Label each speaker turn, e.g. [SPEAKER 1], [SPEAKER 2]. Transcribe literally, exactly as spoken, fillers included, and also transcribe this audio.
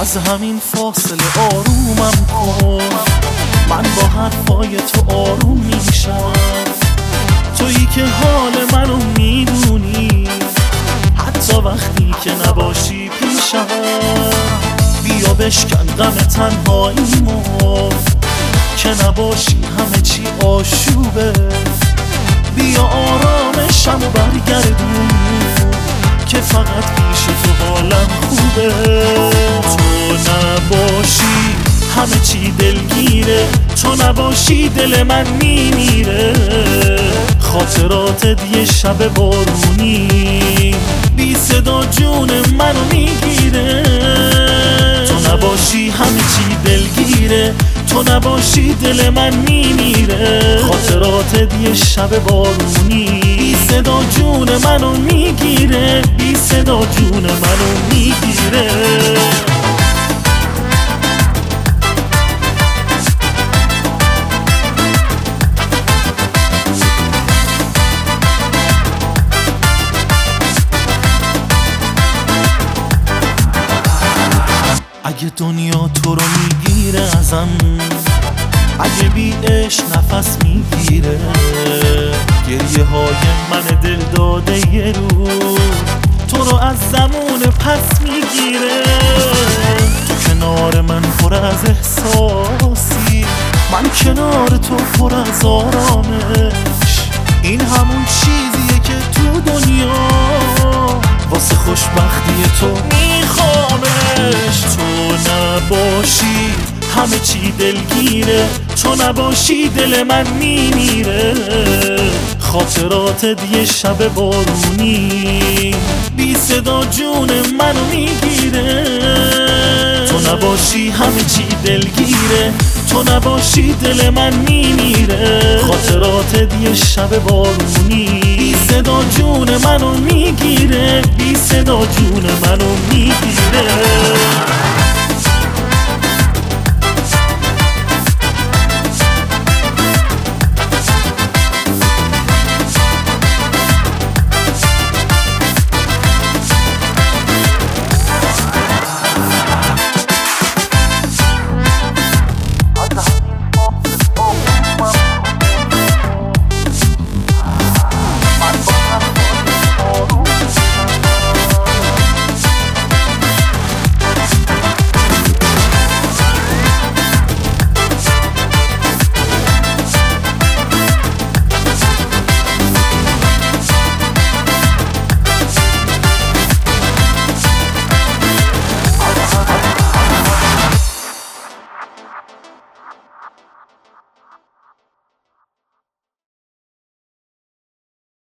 [SPEAKER 1] از همین فاصله آرومم کن، من با حرفای تو آروم میشم. تویی که حال منو میدونی حتی وقتی که نباشی پیشم. بیا بشکن غم تنهاییمو که نباشی همه چی آشوبه. بیا آرامشم و برگردون که فقط پیش تو حالم خوبه. تو نباشی همه چی دلگیره، تو نباشی دل من میمیره. خاطراتت یه شب بارونی بی صدا جون منو میگیره. تو نباشی همه چی دلگیره، تو نباشی دل من میمیره. خاطراتت یه شب بارونی بی صدا جون منو میگیره، بی صدا جون منو میگیره. اگه دنیا تو رو میگیره ازم، اگه بی عشق نفس میگیره، گریه های من دل داده یه روز تو رو از زمون پس میگیره. تو کنار من پر از احساسی، من کنار تو پر از آرامش. این همون چیزیه که تو دنیا واسه خوشبختی تو میخوامش. تو نباشی همه چی دلگیره، تو نباشی دل من میمیره. خاطراتت یه شب بارونی بی صدا جون منو میگیره. تو نباشی همه چی دلگیره، تو نباشی دل من میمیره. خاطراتت یه شب بارونی بی صدا جون منو میگیره، بی صدا جون منو میگیره.